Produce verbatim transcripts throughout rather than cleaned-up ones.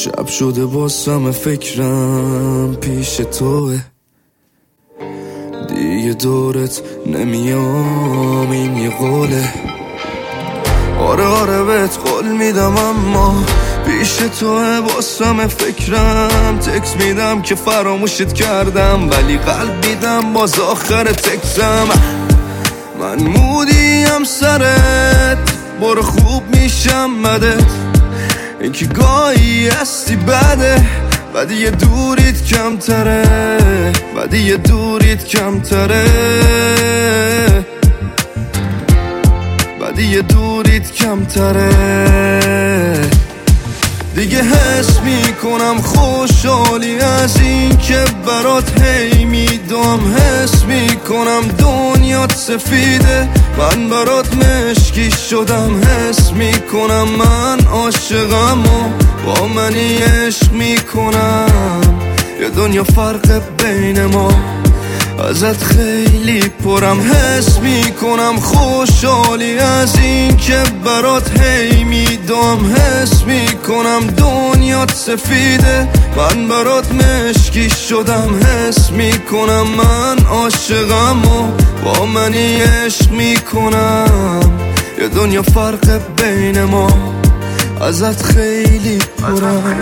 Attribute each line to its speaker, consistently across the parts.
Speaker 1: شب شده باسم فکرم پیش توه، دیگه دورت نمیام این یه قوله. آره آره بهت قول میدم اما پیش توه باسم فکرم. تکس میدم که فراموشت کردم ولی قلب میدم باز آخر تکسم. من مودیم سرت برو خوب میشم بدت، این که گاهی هستی بده بعدی یه دوریت کمتره، بعدی یه دوریت کمتره، بعدی یه دوریت کمتره. دیگه حس میکنم خوشحالی از این که برات هی میدم، حس میکنم دنیات سفیده من برات مشکی شدم، حس میکنم من عاشقم و با منی عشق میکنم. یه دنیا فرق بین ما ازت خیلی پرم، حس میکنم خوشحالی از این که برات هی میدم، حس میکنم دنیات سفیده من برات مشکی شدم، حس میکنم من عاشقم و با منی عشق میکنم. یه دنیا فرق بین ما ازت خیلی پرم.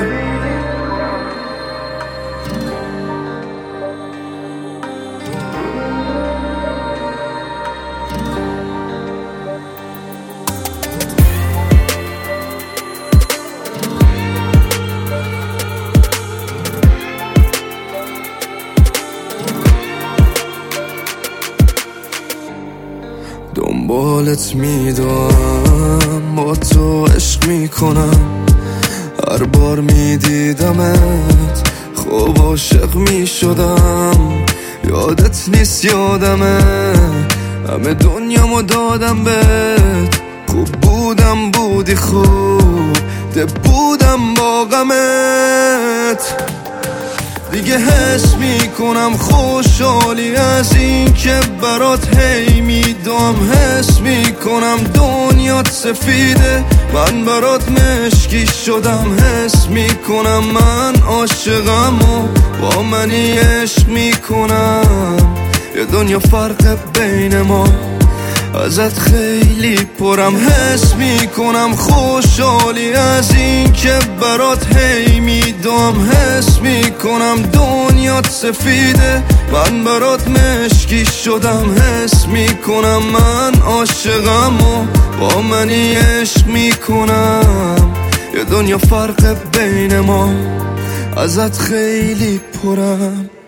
Speaker 1: دنبالت میدم با تو عشق میکنم، هر بار میدیدمت خوب عاشق میشدم. یادت نیست یادمه همه دنیامو دادم بهت، خوب بودم بودی خوب ده بودم با غمت. دیگه حس میکنم خوشحالی از این که برات هی میدم، حس میکنم دنیات سفیده من برات مشکی شدم، حس میکنم من عاشقم و با منی عشق میکنم. یه دنیا فرق بین ما ازت خیلی پرم، حس میکنم خوشحالی از این که برات هی میدم، حس میکنم دنیات سفیده من برات مشکی شدم، حس میکنم من عاشقم و با منی عشق میکنم. یه دنیا فرق بین ما ازت خیلی پرم.